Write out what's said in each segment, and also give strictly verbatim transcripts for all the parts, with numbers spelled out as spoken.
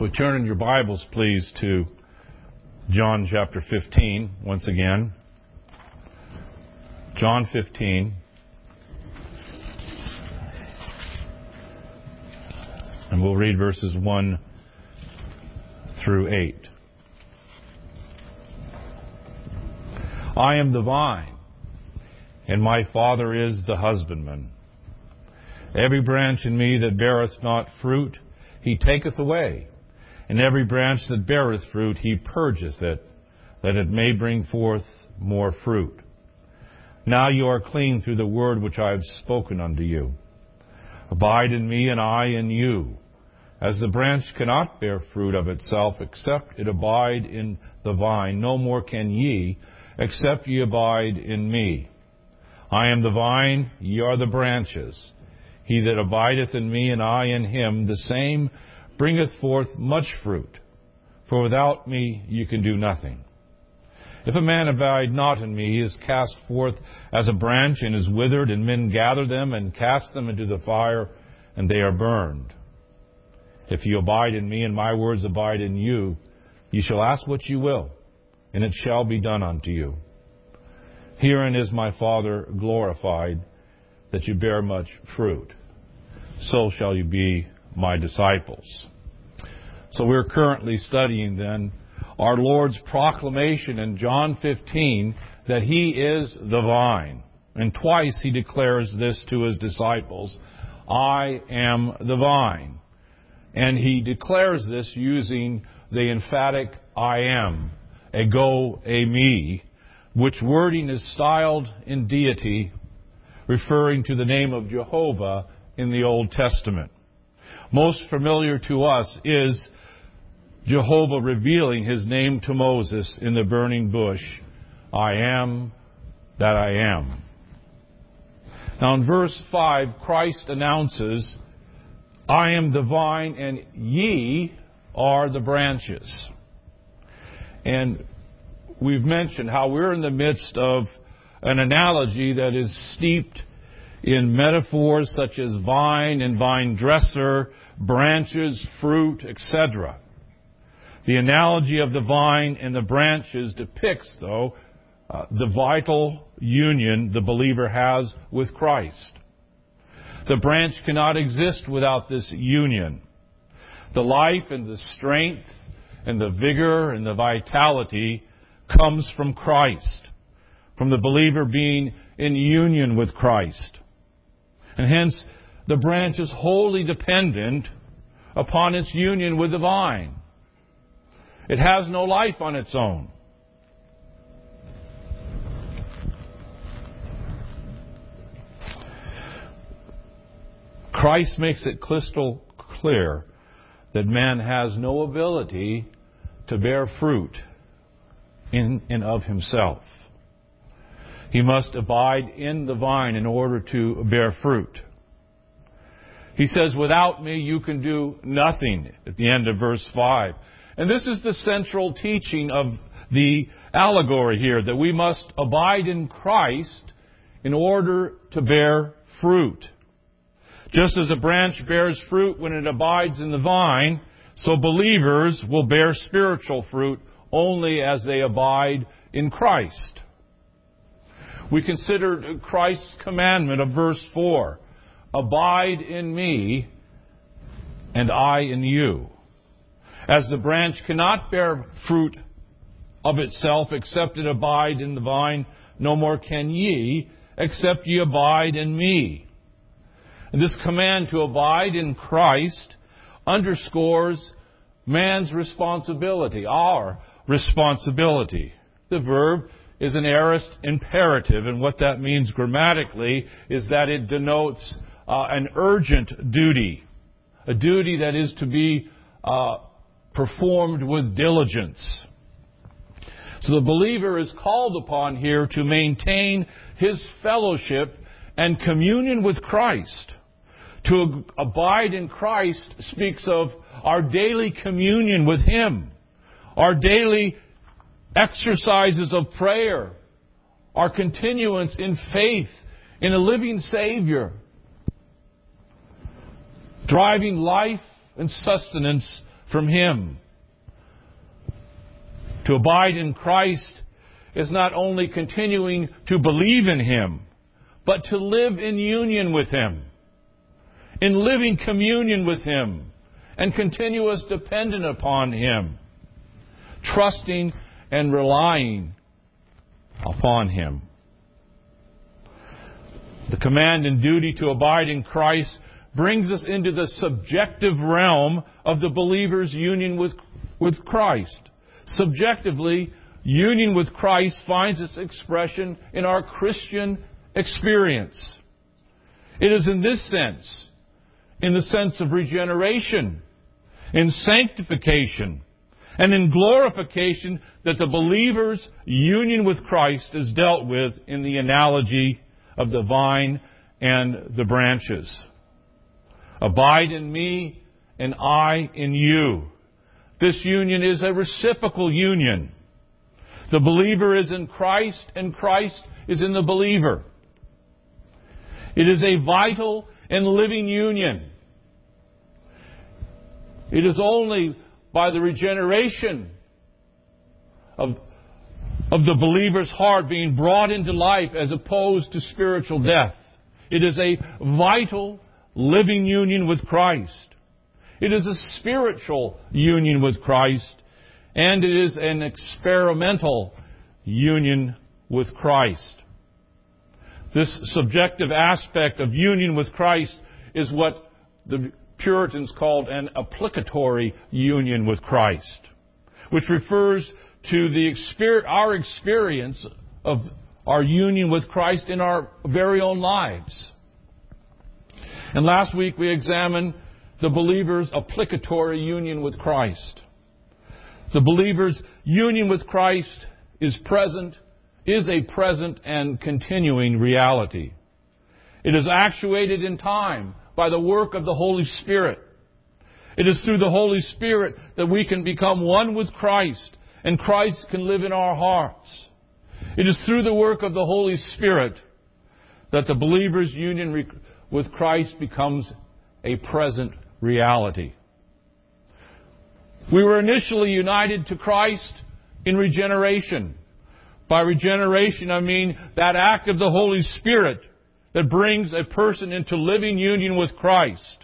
We turn in your Bibles, please, to John chapter fifteen, once again. John fifteen. And we'll read verses one through eight. I am the vine, and my Father is the husbandman. Every branch in me that beareth not fruit, he taketh away. And every branch that beareth fruit, he purgeth it, that it may bring forth more fruit. Now you are clean through the word which I have spoken unto you. Abide in me, and I in you. As the branch cannot bear fruit of itself, except it abide in the vine, no more can ye, except ye abide in me. I am the vine, ye are the branches. He that abideth in me, and I in him, the same bringeth forth much fruit. For without me you can do nothing. If a man abide not in me, he is cast forth as a branch, and is withered, and men gather them, and cast them into the fire, and they are burned. If you abide in me, and my words abide in you, ye shall ask what you will, and it shall be done unto you. Herein is my Father glorified, that you bear much fruit. So shall you be my disciples. So we're currently studying then our Lord's proclamation in John fifteen that He is the vine. And twice He declares this to His disciples, I am the vine. And He declares this using the emphatic I am, ego eimi, which wording is styled in deity, referring to the name of Jehovah in the Old Testament. Most familiar to us is Jehovah revealing His name to Moses in the burning bush, I am that I am. Now in verse five, Christ announces, I am the vine and ye are the branches. And we've mentioned how we're in the midst of an analogy that is steeped in metaphors such as vine and vine dresser, branches, fruit, et cetera. The analogy of the vine and the branches depicts, though, uh, the vital union the believer has with Christ. The branch cannot exist without this union. The life and the strength and the vigor and the vitality comes from Christ, from the believer being in union with Christ. And hence, the branch is wholly dependent upon its union with the vine. It has no life on its own. Christ makes it crystal clear that man has no ability to bear fruit in and of himself. He must abide in the vine in order to bear fruit. He says, without me you can do nothing, at the end of verse five. And this is the central teaching of the allegory here, that we must abide in Christ in order to bear fruit. Just as a branch bears fruit when it abides in the vine, so believers will bear spiritual fruit only as they abide in Christ. We considered Christ's commandment of verse four, abide in me and I in you. As the branch cannot bear fruit of itself except it abide in the vine, no more can ye except ye abide in me. And this command to abide in Christ underscores man's responsibility, our responsibility. The verb is an aorist imperative, and what that means grammatically is that it denotes uh, an urgent duty, a duty that is to be uh, performed with diligence. So the believer is called upon here to maintain his fellowship and communion with Christ. To abide in Christ speaks of our daily communion with Him, our daily exercises of prayer, our continuance in faith in a living Savior, driving life and sustenance from Him. To abide in Christ is not only continuing to believe in Him, but to live in union with Him, in living communion with Him, and continuous dependence upon Him, trusting and relying upon Him. The command and duty to abide in Christ brings us into the subjective realm of the believer's union with, with Christ. Subjectively, union with Christ finds its expression in our Christian experience. It is in this sense, in the sense of regeneration, in sanctification, and in glorification, that the believer's union with Christ is dealt with in the analogy of the vine and the branches. Abide in me, and I in you. This union is a reciprocal union. The believer is in Christ, and Christ is in the believer. It is a vital and living union. It is only by the regeneration of, of the believer's heart being brought into life as opposed to spiritual death. It is a vital, living union with Christ. It is a spiritual union with Christ, and it is an experimental union with Christ. This subjective aspect of union with Christ is what the Puritans called an applicatory union with Christ, which refers to the exper- our experience of our union with Christ in our very own lives. And last week we examined the believer's applicatory union with Christ. The believer's union with Christ is present, is a present and continuing reality. It is actuated in time by the work of the Holy Spirit. It is through the Holy Spirit that we can become one with Christ, and Christ can live in our hearts. It is through the work of the Holy Spirit that the believer's union re- with Christ becomes a present reality. We were initially united to Christ in regeneration. By regeneration, I mean that act of the Holy Spirit that brings a person into living union with Christ,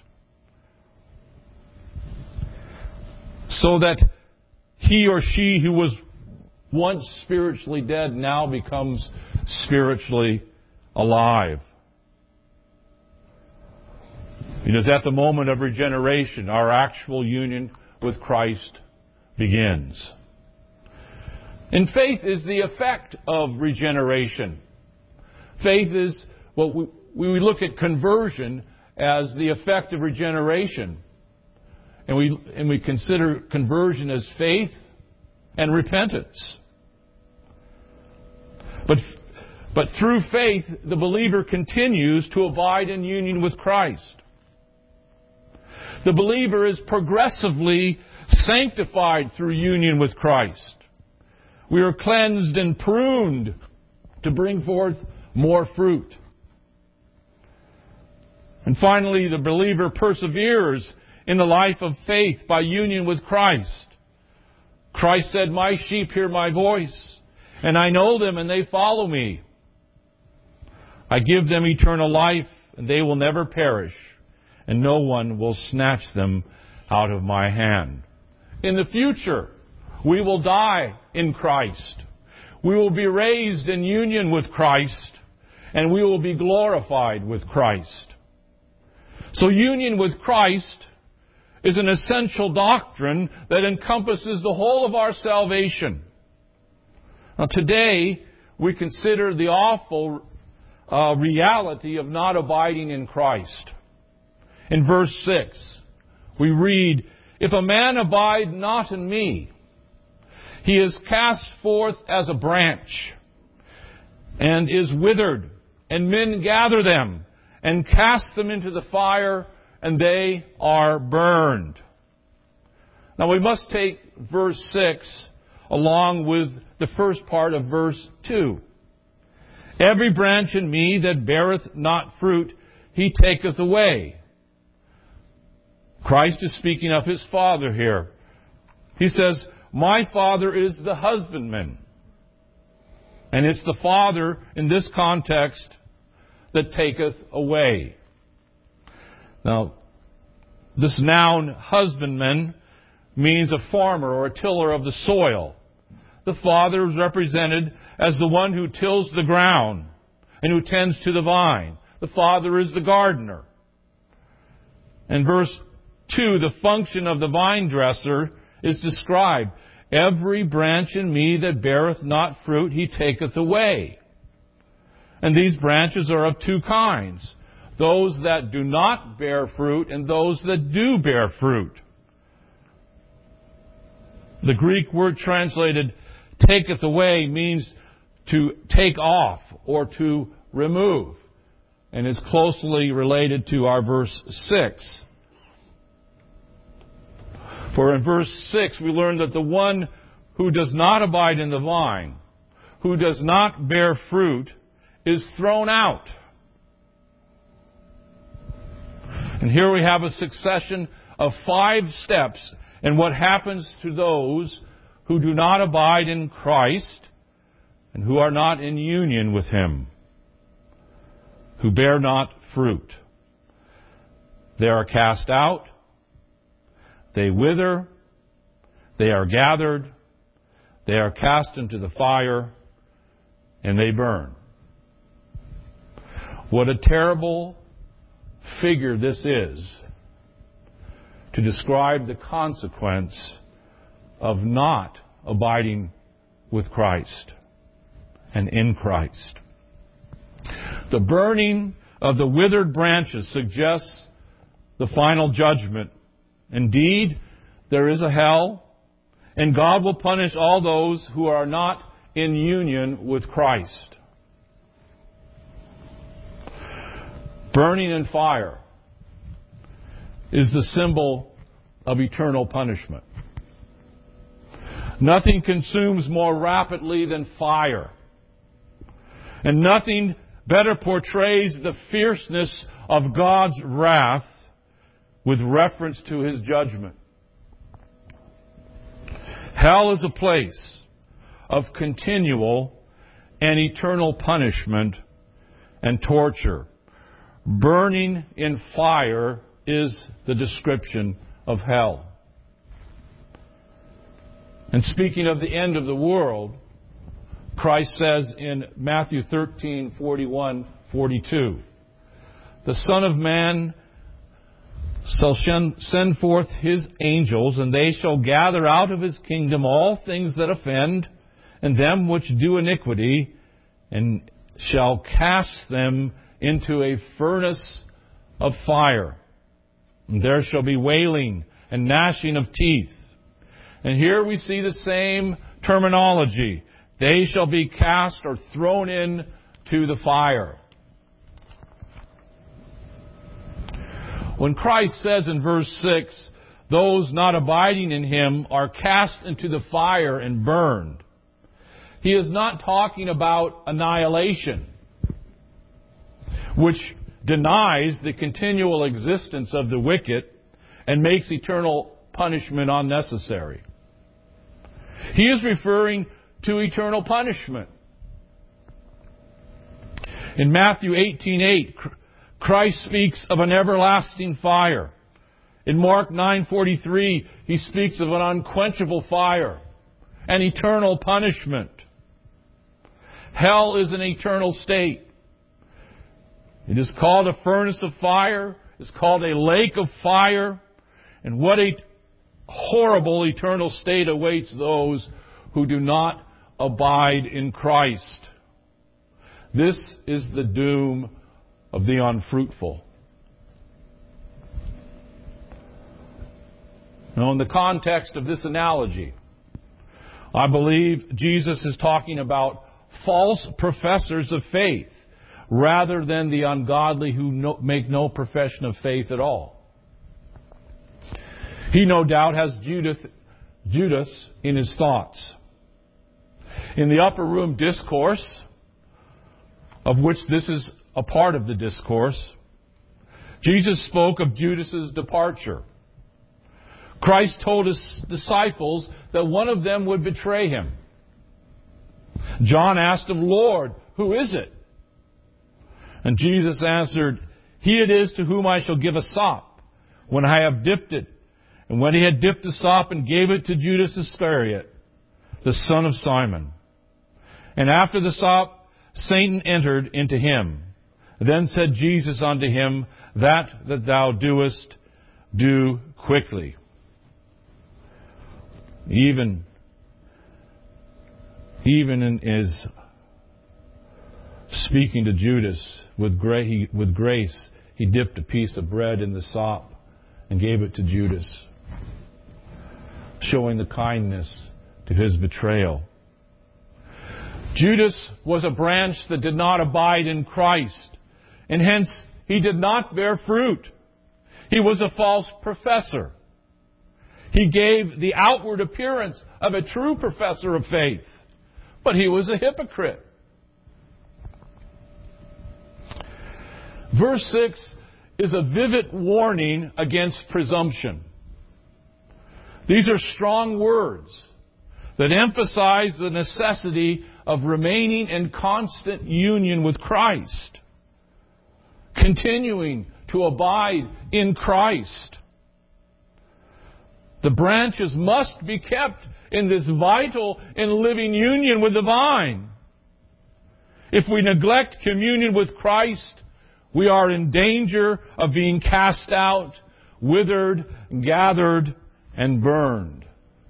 so that he or she who was once spiritually dead now becomes spiritually alive. It is at the moment of regeneration our actual union with Christ begins. And faith is the effect of regeneration. Faith is what we, we look at conversion as the effect of regeneration. And we, and we consider conversion as faith and repentance. But, but through faith, the believer continues to abide in union with Christ. The believer is progressively sanctified through union with Christ. We are cleansed and pruned to bring forth more fruit. And finally, the believer perseveres in the life of faith by union with Christ. Christ said, "My sheep hear my voice, and I know them, and they follow me. I give them eternal life, and they will never perish, and no one will snatch them out of my hand." In the future, we will die in Christ. We will be raised in union with Christ, and we will be glorified with Christ. So union with Christ is an essential doctrine that encompasses the whole of our salvation. Now today, we consider the awful uh, reality of not abiding in Christ. In verse six, we read, "If a man abide not in me, he is cast forth as a branch, and is withered, and men gather them, and cast them into the fire, and they are burned." Now we must take verse six along with the first part of verse two. "Every branch in me that beareth not fruit, he taketh away." Christ is speaking of His Father here. He says, my Father is the husbandman. And it's the Father, in this context, that taketh away. Now, this noun, husbandman, means a farmer or a tiller of the soil. The Father is represented as the one who tills the ground and who tends to the vine. The Father is the gardener. In verse two, the function of the vine dresser is described. Every branch in me that beareth not fruit, he taketh away. And these branches are of two kinds. Those that do not bear fruit and those that do bear fruit. The Greek word translated taketh away means to take off or to remove, and is closely related to our verse six. For in verse six we learn that the one who does not abide in the vine, who does not bear fruit, is thrown out. And here we have a succession of five steps in what happens to those who do not abide in Christ and who are not in union with Him, who bear not fruit. They are cast out, they wither, they are gathered, they are cast into the fire, and they burn. What a terrible figure this is to describe the consequence of not abiding with Christ and in Christ. The burning of the withered branches suggests the final judgment. Indeed, there is a hell, and God will punish all those who are not in union with Christ. Burning in fire is the symbol of eternal punishment. Nothing consumes more rapidly than fire. And nothing better portrays the fierceness of God's wrath with reference to His judgment. Hell is a place of continual and eternal punishment and torture. Burning in fire is the description of hell. And speaking of the end of the world, Christ says in Matthew thirteen, forty-one, forty-two, the Son of Man shall send forth His angels, and they shall gather out of His kingdom all things that offend, and them which do iniquity, and shall cast them into a furnace of fire. And there shall be wailing and gnashing of teeth. And here we see the same terminology. They shall be cast or thrown in to the fire. When Christ says in verse six, those not abiding in Him are cast into the fire and burned, He is not talking about annihilation, which denies the continual existence of the wicked and makes eternal punishment unnecessary. He is referring to eternal punishment. In Matthew eighteen eight, Christ speaks of an everlasting fire. In Mark nine forty-three, He speaks of an unquenchable fire, an eternal punishment. Hell is an eternal state. It is called a furnace of fire. It's called a lake of fire. And what a horrible eternal state awaits those who do not abide in Christ. This is the doom of the unfruitful. Now, in the context of this analogy, I believe Jesus is talking about false professors of faith rather than the ungodly who no, make no profession of faith at all. He no doubt has Judas, Judas in his thoughts. In the upper room discourse, of which this is a part of the discourse, Jesus spoke of Judas's departure. Christ told His disciples that one of them would betray Him. John asked Him, "Lord, who is it?" And Jesus answered, "He it is to whom I shall give a sop, when I have dipped it." And when He had dipped the sop and gave it to Judas Iscariot, the son of Simon. And after the sop, Satan entered into him. Then said Jesus unto him, "That that thou doest, do quickly." Even, even in his speaking to Judas with, gra- he, with grace, He dipped a piece of bread in the sop and gave it to Judas, showing the kindness to his betrayal. Judas was a branch that did not abide in Christ, and hence he did not bear fruit. He was a false professor. He gave the outward appearance of a true professor of faith, but he was a hypocrite. Verse six is a vivid warning against presumption. These are strong words that emphasize the necessity of remaining in constant union with Christ, continuing to abide in Christ. The branches must be kept in this vital and living union with the vine. If we neglect communion with Christ, we are in danger of being cast out, withered, gathered, and burned.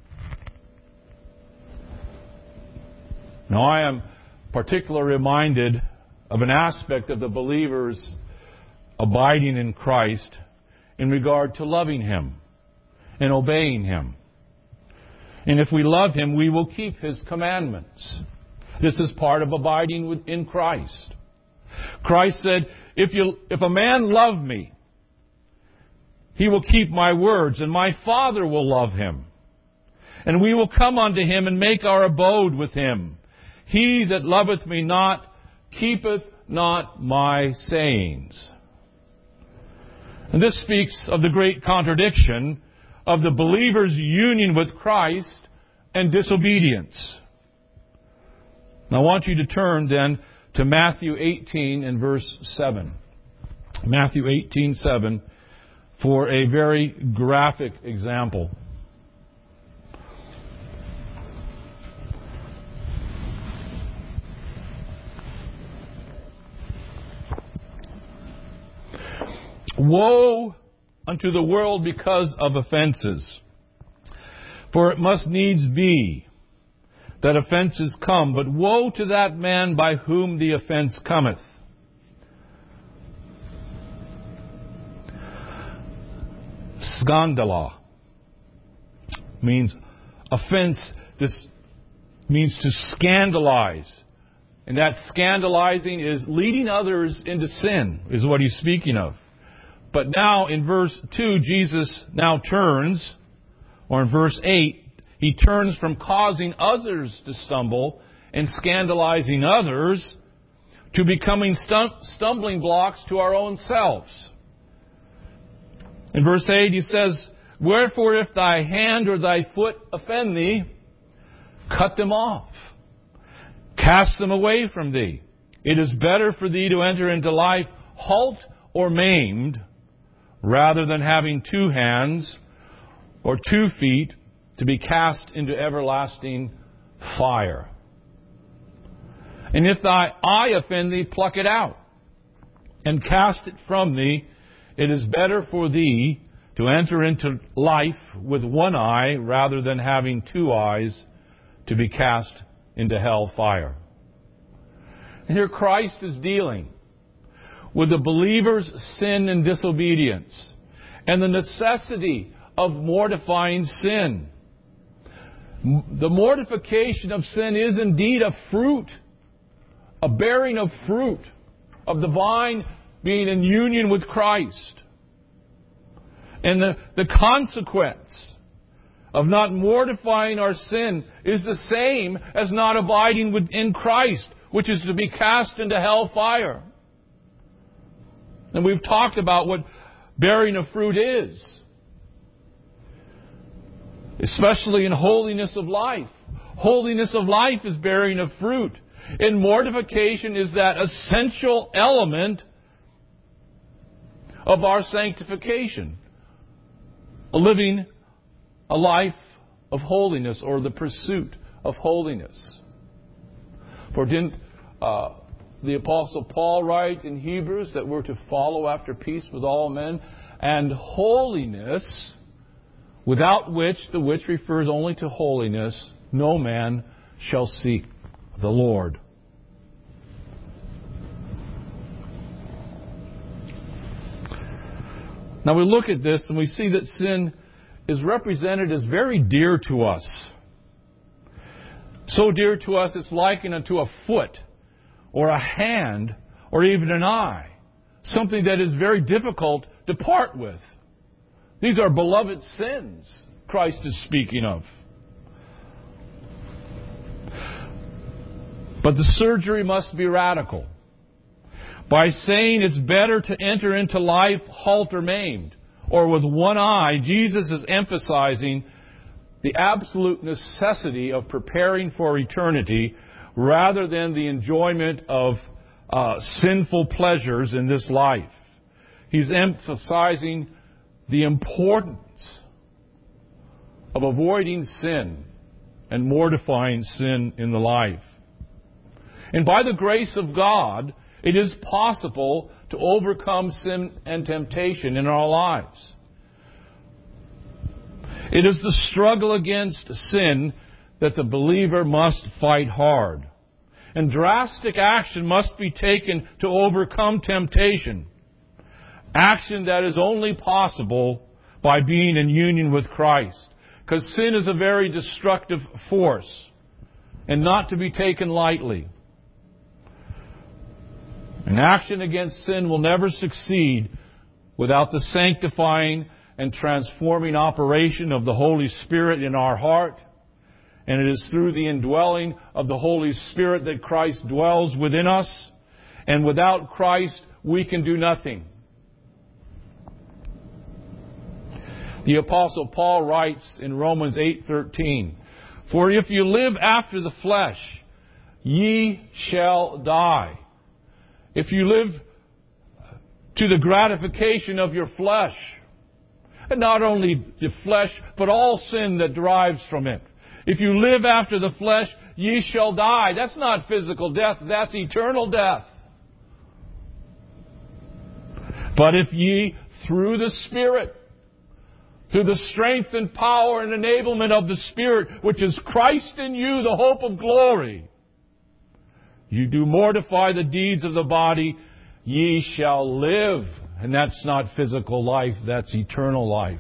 Now, I am particularly reminded of an aspect of the believer's abiding in Christ in regard to loving Him and obeying Him. And if we love Him, we will keep His commandments. This is part of abiding in Christ. Christ said, if you, if a man love me, he will keep my words, and my Father will love him. And we will come unto him and make our abode with him. He that loveth me not, keepeth not my sayings. And this speaks of the great contradiction of the believer's union with Christ and disobedience. Now I want you to turn then to Matthew eighteen and verse seven. Matthew eighteen, seven, for a very graphic example. Woe unto the world because of offenses. For it must needs be that offenses come, but woe to that man by whom the offense cometh. Scandala means offense. This means to scandalize. And that scandalizing is leading others into sin, is what he's speaking of. But now in verse two, Jesus now turns, or in verse eight, He turns from causing others to stumble and scandalizing others to becoming stumbling blocks to our own selves. In verse eight, He says, Wherefore if thy hand or thy foot offend thee, cut them off. Cast them away from thee. It is better for thee to enter into life halt or maimed, rather than having two hands or two feet to be cast into everlasting fire. And if thy eye offend thee, pluck it out, and cast it from thee. It is better for thee to enter into life with one eye, rather than having two eyes to be cast into hell fire. And here Christ is dealing with the believer's sin and disobedience, and the necessity of mortifying sin. The mortification of sin is indeed a fruit, a bearing of fruit of the vine being in union with Christ. And the, the consequence of not mortifying our sin is the same as not abiding within Christ, which is to be cast into hell fire. And we've talked about what bearing of fruit is. especially in holiness of life. Holiness of life is bearing of fruit. And mortification is that essential element of our sanctification. Living a life of holiness, or the pursuit of holiness. For didn't uh, the Apostle Paul write in Hebrews that we're to follow after peace with all men and holiness, without which, the which refers only to holiness, no man shall see the Lord. Now we look at this and we see that sin is represented as very dear to us. So dear to us it's likened unto a foot or a hand or even an eye. Something that is very difficult to part with. These are beloved sins Christ is speaking of. But the surgery must be radical. By saying it's better to enter into life halt or maimed, or with one eye, Jesus is emphasizing the absolute necessity of preparing for eternity rather than the enjoyment of uh, sinful pleasures in this life. He's emphasizing the importance of avoiding sin and mortifying sin in the life. And by the grace of God, it is possible to overcome sin and temptation in our lives. It is the struggle against sin that the believer must fight hard. And drastic action must be taken to overcome temptation. Action that is only possible by being in union with Christ. Because sin is a very destructive force and not to be taken lightly. And action against sin will never succeed without the sanctifying and transforming operation of the Holy Spirit in our heart. And it is through the indwelling of the Holy Spirit that Christ dwells within us. And without Christ, we can do nothing. The Apostle Paul writes in Romans eight thirteen, "For if you live after the flesh, ye shall die." If you live to the gratification of your flesh, and not only the flesh, but all sin that derives from it. If you live after the flesh, ye shall die. That's not physical death, that's eternal death. But if ye, through the Spirit, through the strength and power and enablement of the Spirit, which is Christ in you, the hope of glory, you do mortify the deeds of the body, ye shall live. And that's not physical life, that's eternal life.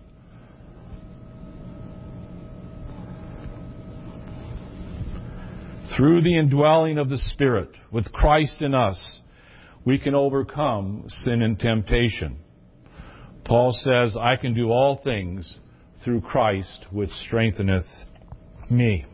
Through the indwelling of the Spirit, with Christ in us, we can overcome sin and temptation. Paul says, I can do all things through Christ, which strengtheneth me.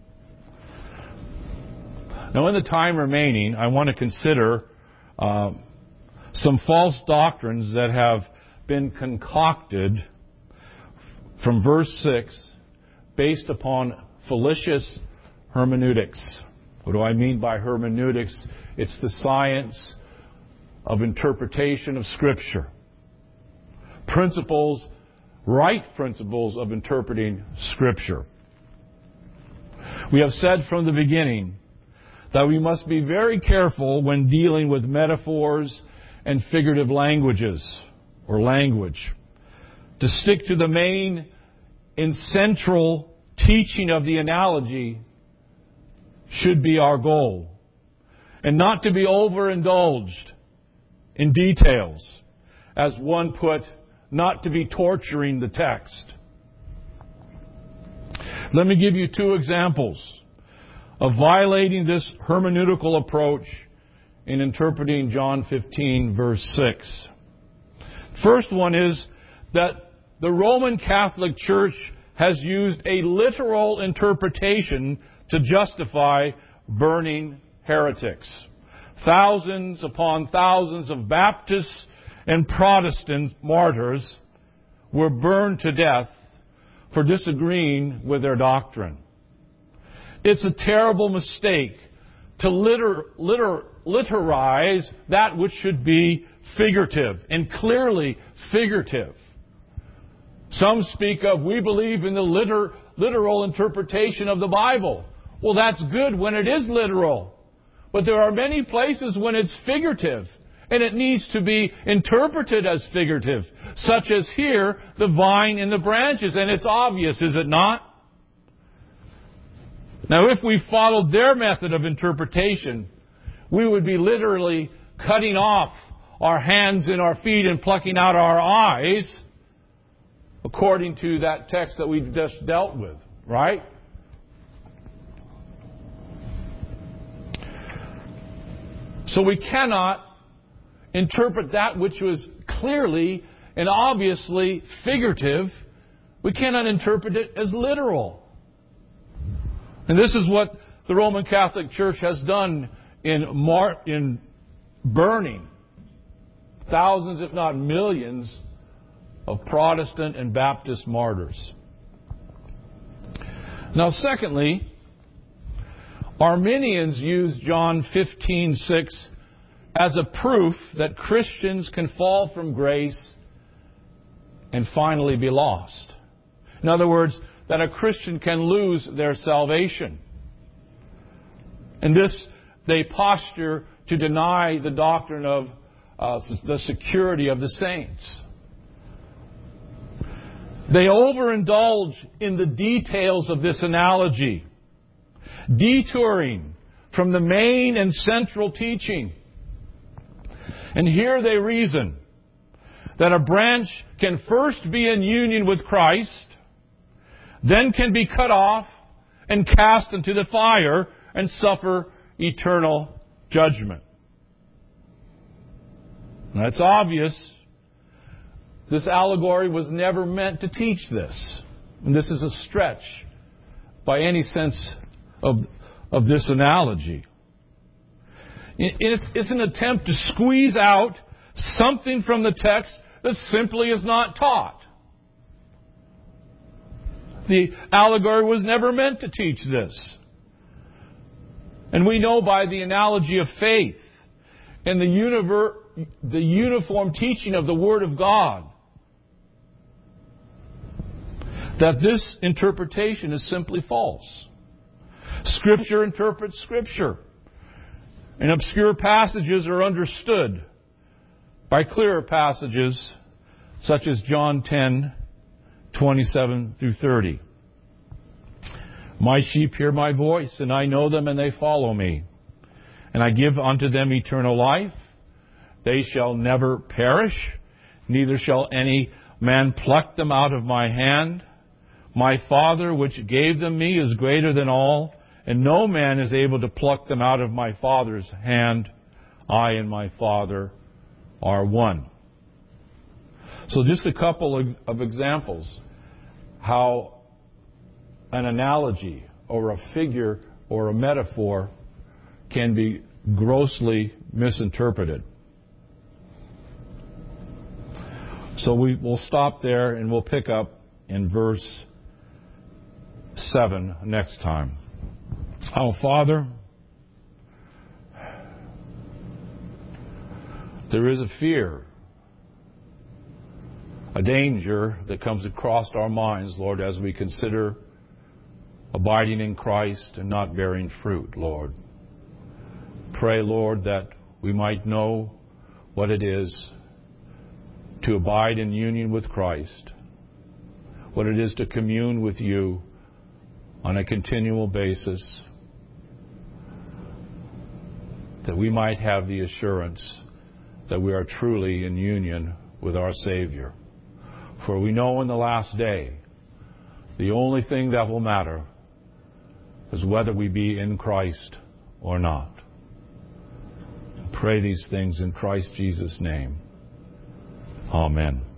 Now, in the time remaining, I want to consider uh, some false doctrines that have been concocted from verse six based upon fallacious hermeneutics. What do I mean by hermeneutics? It's the science of interpretation of Scripture. Principles, right principles of interpreting Scripture. We have said from the beginning that we must be very careful when dealing with metaphors and figurative languages or language. To stick to the main and central teaching of the analogy should be our goal. And not to be overindulged in details. As one put, not to be torturing the text. Let me give you two examples of violating this hermeneutical approach in interpreting John fifteen, verse six. First one is that the Roman Catholic Church has used a literal interpretation to justify burning heretics. Thousands upon thousands of Baptists and Protestant martyrs were burned to death for disagreeing with their doctrine. It's a terrible mistake to liter, liter, literize that which should be figurative, and clearly figurative. Some speak of, we believe in the liter, literal interpretation of the Bible. Well, that's good when it is literal. But there are many places when it's figurative, and it needs to be interpreted as figurative, such as here, the vine and the branches. And it's obvious, is it not? Now, if we followed their method of interpretation, we would be literally cutting off our hands and our feet and plucking out our eyes, according to that text that we've just dealt with, right? So we cannot interpret that which was clearly and obviously figurative. We cannot interpret it as literal. And this is what the Roman Catholic Church has done in, mar- in burning thousands, if not millions, of Protestant and Baptist martyrs. Now, secondly, Arminians use John fifteen six as a proof that Christians can fall from grace and finally be lost. In other words, that a Christian can lose their salvation. And this they posture to deny the doctrine of uh, the security of the saints. They overindulge in the details of this analogy, detouring from the main and central teaching. And here they reason that a branch can first be in union with Christ, then can be cut off and cast into the fire and suffer eternal judgment. Now, it's obvious this allegory was never meant to teach this. And this is a stretch by any sense of, of this analogy. It's, it's an attempt to squeeze out something from the text that simply is not taught. The allegory was never meant to teach this. And we know by the analogy of faith and the, univer- the uniform teaching of the Word of God that this interpretation is simply false. Scripture interprets Scripture. And obscure passages are understood by clearer passages such as John ten, twenty-seven through thirty. My sheep hear my voice, and I know them, and they follow me. And I give unto them eternal life. They shall never perish, neither shall any man pluck them out of my hand. My Father, which gave them me, is greater than all, and no man is able to pluck them out of my Father's hand. I and my Father are one. So just a couple of, of examples how an analogy or a figure or a metaphor can be grossly misinterpreted. So we will stop there and we'll pick up in verse seven next time. Oh, Father, there is a fear, a danger that comes across our minds, Lord, as we consider abiding in Christ and not bearing fruit, Lord. Pray, Lord, that we might know what it is to abide in union with Christ, what it is to commune with you on a continual basis, that we might have the assurance that we are truly in union with our Savior. For we know in the last day, the only thing that will matter is whether we be in Christ or not. Pray these things in Christ Jesus' name. Amen.